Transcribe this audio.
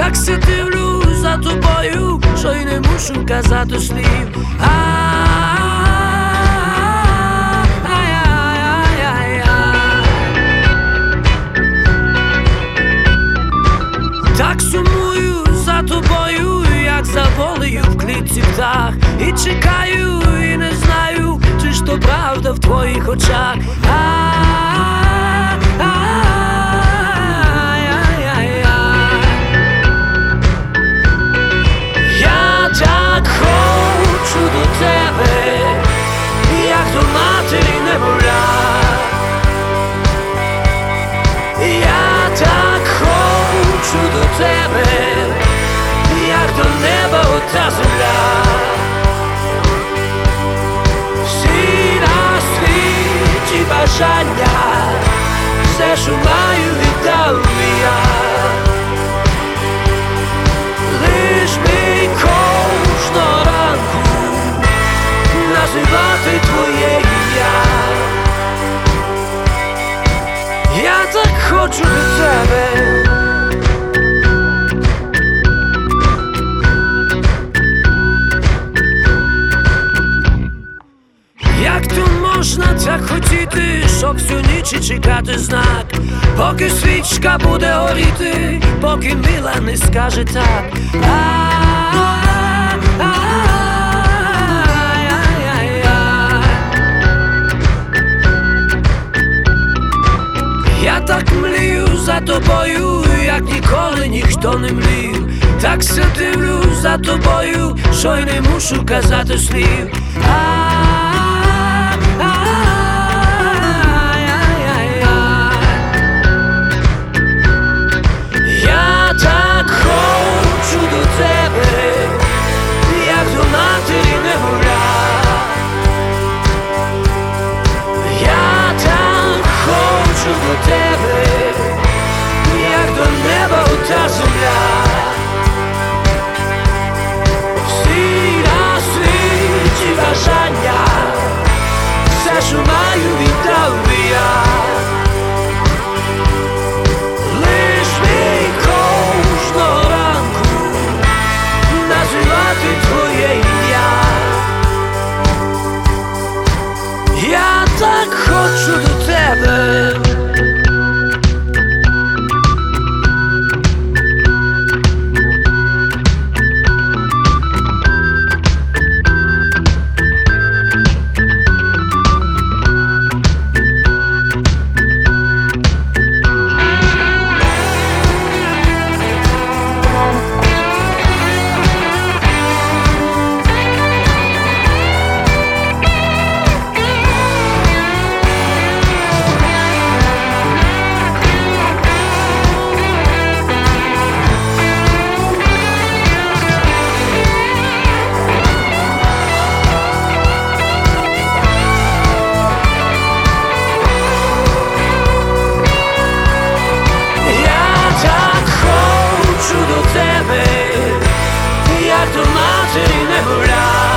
Так се дивлюсь за тобою, що й не мушу казати слів. Так сумую за тобою, як за волею в клітці птах. І чекаю, і не знаю, чи ж то правда в твоїх очах. Я так хочу до тебе, як до матері немовля. Я так хочу до тебе, як до неба ота земля. Всі на світі бажання, все, що маю, віддав я. Лиш би кожного ранку називати твоє ім'я. Я так хочу до тебе. Як то можна так хотіти, щоб всю ніч чекати знак, поки свічка буде горіти, поки мила не скаже так. Я так млію за тобою, як ніколи ніхто не млів. Так се дивлюсь за тобою, що й не мушу казати слів. Я так хочу до тебе, як до матері немовля. Я так хочу до тебе, як до неба ота земля. Всі на світі бажання, все, що маю, віддав би я. Лиш би кожного ранку називати твоє ім'я. Я так хочу до тебе. Як до матері немовля.